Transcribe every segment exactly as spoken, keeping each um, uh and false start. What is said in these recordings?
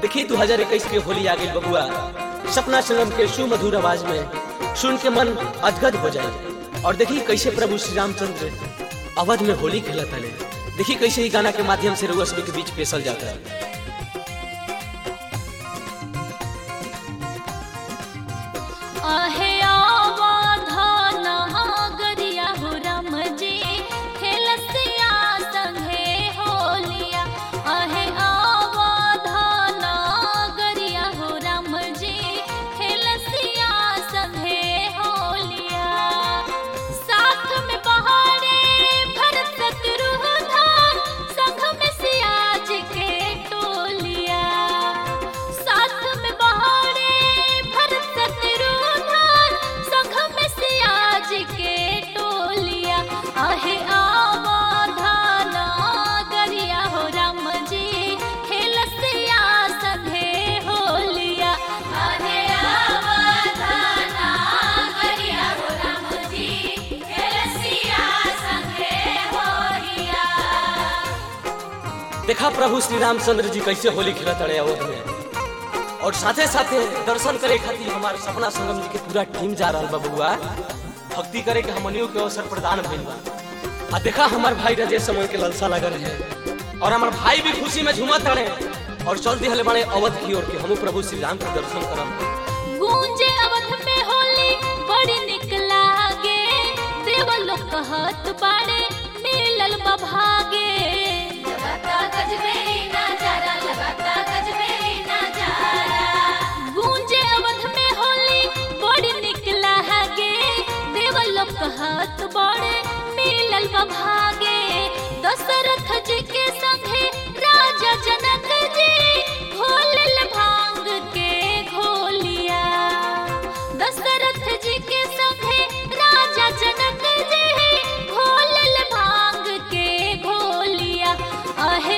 देखी दो हजार इक्कीस के होली आ गई बबुआ, सपना संगम के सुमधुर आवाज में सुन के मन अधगद हो जाए। और देखी कैसे प्रभु श्री रामचंद्र अवध में होली खेलत है। देखी कैसे ही गाना के माध्यम से रउआ सभी के बीच पेशल जाता है। आहे आवाधान गरिया हो राम जी खेलसिया संगे होलिया। आहे आवाधान गरिया हो राम जी खेलसिया संगे होलिया। साथ में बहारे भरत शत्रुघ्न संग में सियाज के टोलिया। साथ में बहारे भरत शत्रुघ्न संग में सियाज के टोलिया। आहे आवाधान गरिया हो राम जी खेलसिया संगे होलिया। आहे आवाधान गरिया हो राम जी खेलसिया संगे होलिया। देखा प्रभु श्री रामचंद्र जी कैसे होली खेलत रहे अवध में। और साथे साथे दर्शन करे खातिर हमारे सपना संगम जी के पूरा टीम जा रहा बबुआ। भक्ति करे के हमनियों के अवसर प्रदान भइल बा। आ देखा हमार भाई राजेश समय के ललसा लगल है और हमार भाई भी खुशी में झूमत रहे और चल दिहले बड़े अवध की ओर के हमू प्रभु श्री राम के दर्शन करब। गूंजे अवध में होली बड़ी निक लागे। देवलोक कहत बाड़े मिलल बा भागे। लगाता गजबे नजारा, लगाता गजबे नजारा। गूंजे अवध में होली बड़ी निक लागे। देवलोक कहत बाड़े मिलल बा भागे। दशरथ जी के संगे राजा जनक जी घोलल भांग के घोलिया। दशरथ जी के संगे राजा जनक जी घोलल भांग के घोलिया। आहे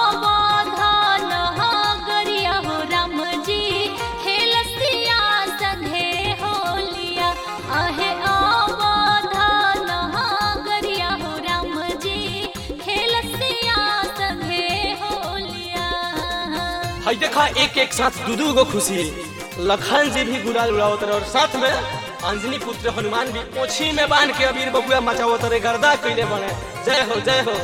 आवाधान गरिया हो राम जी खेलसिया संगे होलिया। आहे आवाधान गरिया हो राम जी खेलसिया संगे होलिया। हई देखा एक एक साथ दू दू गो खुशी। लखन जी भी गुलाल उड़ावत रहे और साथ में अंजनी पुत्र हनुमान भी पोछी में बांध के अबीर बबुआ मचावत रहे, गर्दा कइले बने। जय हो जय हो।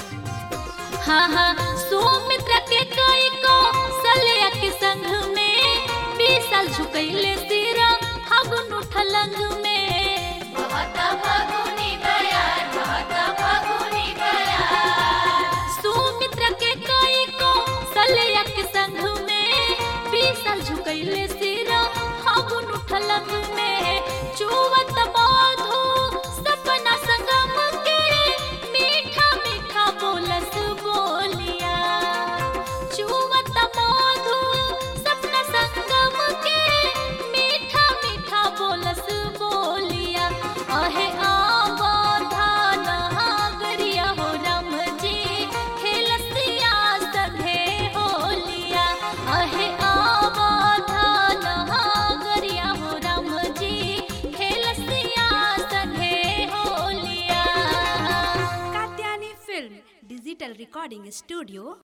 हाँ हाँ सुमित्रा के कई को सलिया के संग में बीस साल झुकैले सिरा फागुन उठलंग में। बहुत फागुनी बयार, बहुत फागुनी बयार। सुमित्रा के कई को सलिया के संग में बीस साल झुकैले सिरा फागुन उठलंग में। चुवत बाधो सपना संगम के मीठा मीठा बोलस बोलिया। चुवत बाधो सपना संगम के मीठा मीठा बोलस बोलिया। आहे आवाधान गरिया हो राम जी खेलसिया संगे होलिया। आहे आवाधान गरिया हो राम जी खेलसिया संगे होलिया। Katyayani film digital recording studio